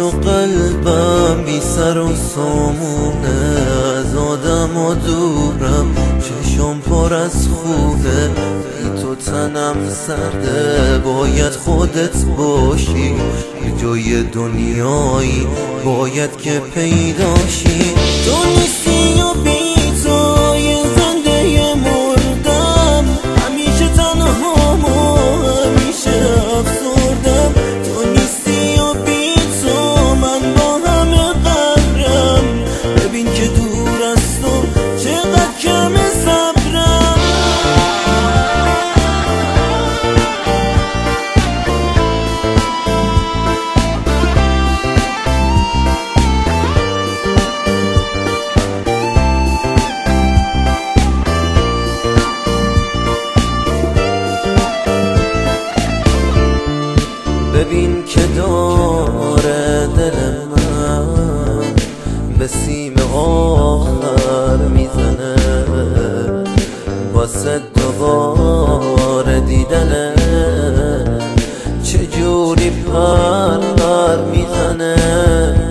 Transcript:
و قلبم بی سر و سامونه، از آدم و دورم چشم پر از خونه، بی تو تنم سرده باید خودت باشی، یه جای دنیایی باید که پیداشی. تو نیستی و بی تو یه زنده مردم، همیشه تنهام و همیشه افسردم. تو نیستی و بی تو من با همه قهرم، ببین که دور از تو چقدر کم صبرم. ببین که داره دل من به سیم آخر میزنه، واسه دوباره دیدنه چجوری پر میزنه.